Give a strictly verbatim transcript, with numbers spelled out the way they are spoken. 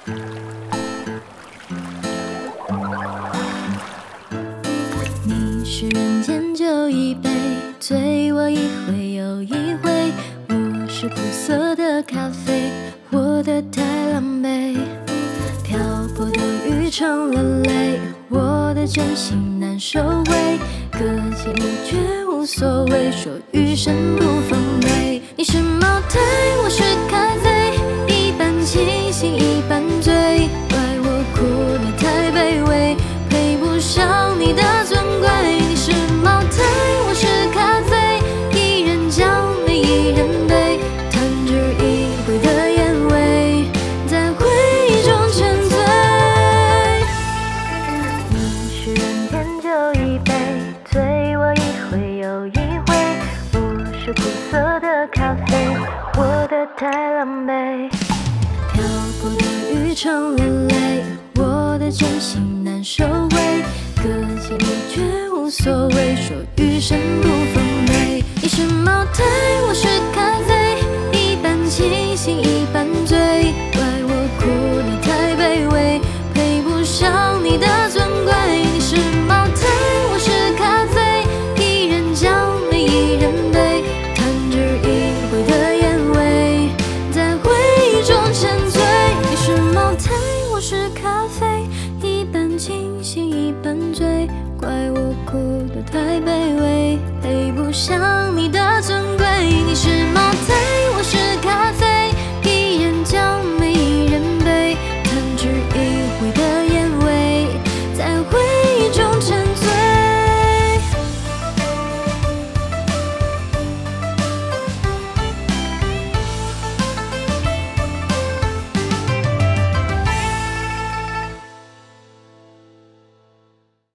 你是人间酒一杯，醉我一回又一回。我是苦涩的咖啡，活得太狼狈。漂泊的雨成了泪，我的真心难收回。搁浅你却无所谓，说余生不奉陪。你是茅台，我是咖啡，一半清醒一半醉。怪我哭得太卑微，配不上你的尊贵。你是茅台，我是咖啡，一人将泪一人悲，弹指一挥的烟味，在回忆中沉醉。你是人间酒一杯，醉我一回又一回。我是苦涩的咖啡，活得太狼狈。漂泊的雨成了泪，我的真心难收回。搁浅你却无所谓，说余生不奉